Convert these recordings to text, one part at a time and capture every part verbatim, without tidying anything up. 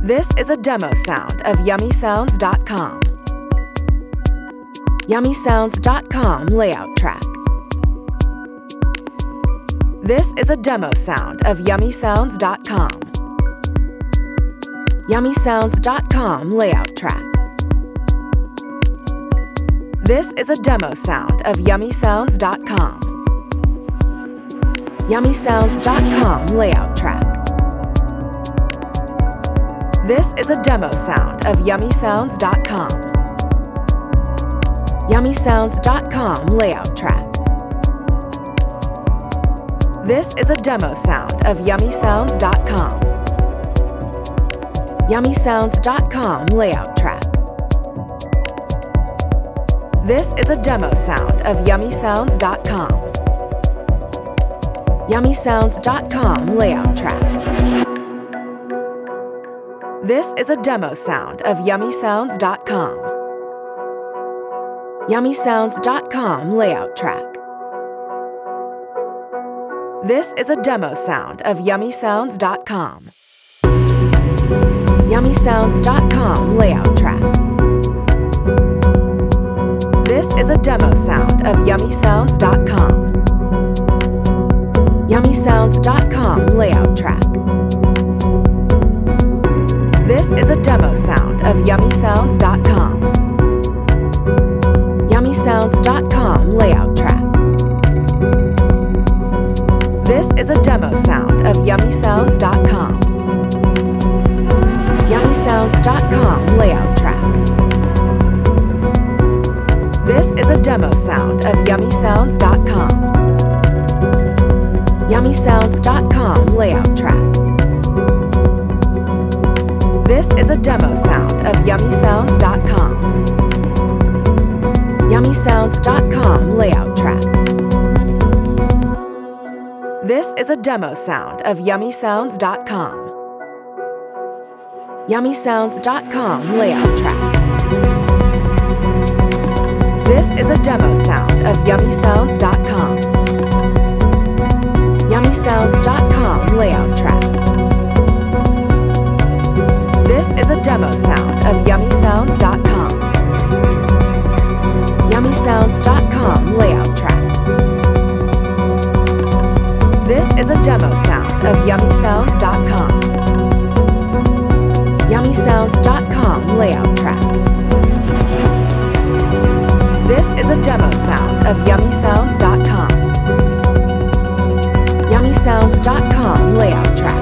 This is a demo sound of yummy sounds dot com. yummy sounds dot com layout track. This is a demo sound of yummy sounds dot com. yummy sounds dot com layout track. This is a demo sound of yummy sounds dot com. yummy sounds dot com layout track. This is a demo sound of yummy sounds dot com. yummy sounds dot com layout track. This is a demo sound of yummy sounds dot com. yummy sounds dot com layout track. This is a demo sound of yummy sounds dot com. yummy sounds dot com layout track. This is a demo sound of yummy sounds dot com. yummy sounds dot com layout track. This is a demo sound of yummy sounds dot com. yummy sounds dot com layout track. This is a demo sound of yummy sounds dot com. yummy sounds dot com layout track. This is a demo sound of yummy sounds dot com. yummy sounds dot com layout track. This is a demo sound of yummy sounds dot com. yummy sounds dot com layout track. This is a demo sound of yummy sounds dot com. yummy sounds dot com layout track. This is a demo sound of yummy sounds dot com. yummy sounds dot com layout track. This is a demo sound of yummy sounds dot com. yummy sounds dot com layout track. This is a demo sound of yummy sounds dot com. yummy sounds dot com layout track. This is a demo sound of yummy sounds dot com. yummy sounds dot com layout track. This is a demo sound of yummy sounds dot com. yummy sounds dot com layout track. This is a demo sound of yummy sounds dot com. yummy sounds dot com layout track.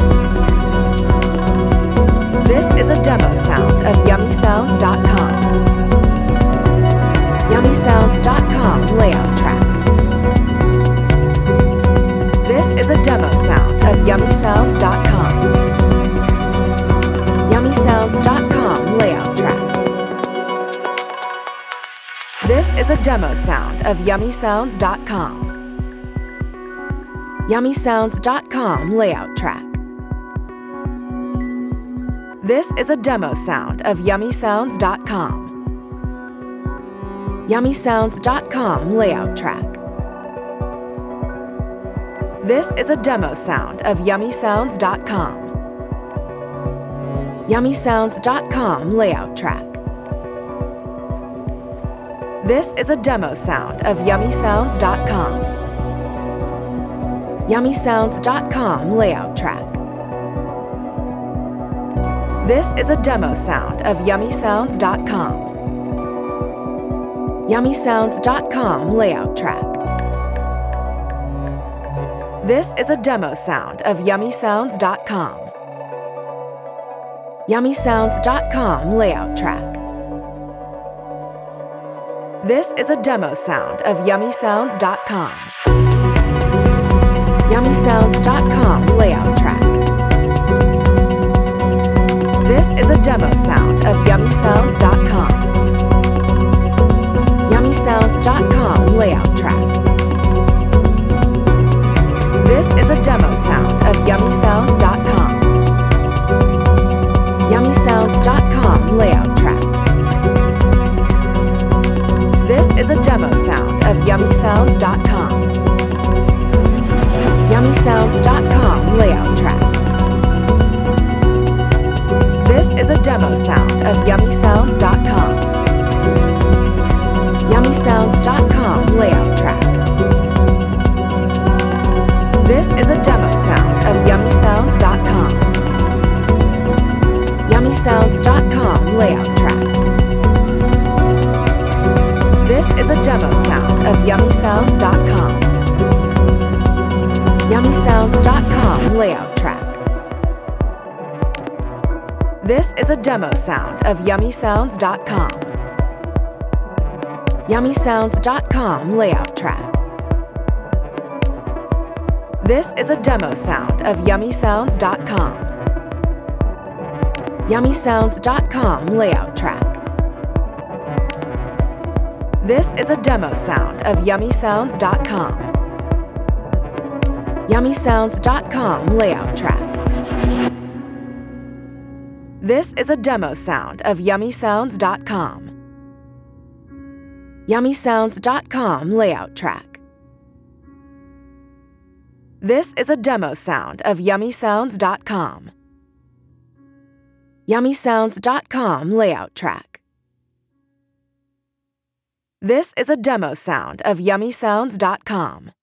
This is a demo sound of yummy sounds dot com. yummy sounds dot com layout track. This is a demo sound of yummy sounds dot com. yummy sounds dot com layout track. This is a demo sound of yummy sounds dot com. yummy sounds dot com layout track. This is a demo sound of yummy sounds dot com. yummy sounds dot com layout track. This is a demo sound of yummy sounds dot com. yummy sounds dot com layout track. This is a demo sound of yummy sounds dot com. yummy sounds dot com layout track. This is a demo sound of yummy sounds dot com. yummy sounds dot com layout track. This is a demo sound of yummy sounds dot com. yummy sounds dot com layout track. This is a demo sound of yummy sounds dot com. yummy sounds dot com layout track. This is a demo sound of yummy sounds dot com. yummy sounds dot com layout track. This is a demo sound of yummy sounds dot com. yummy sounds dot com layout track. This is a demo sound of yummy sounds dot com. yummy sounds dot com layout track. demo sound of yummy sounds dot com. yummy sounds dot com layout track. This is a demo sound of yummy sounds dot com. yummy sounds dot com layout track. This is a demo sound of yummy sounds dot com. yummy sounds dot com layout track. This is a demo sound of yummy sounds dot com. yummy sounds dot com layout track. This is a demo sound of yummy sounds dot com. yummy sounds dot com layout track. This is a demo sound of yummy sounds dot com. yummy sounds dot com layout track. This is a demo sound of yummy sounds dot com. yummy sounds dot com layout track. This is a demo sound of yummy sounds dot com. yummy sounds dot com layout track. This is a demo sound of yummy sounds dot com.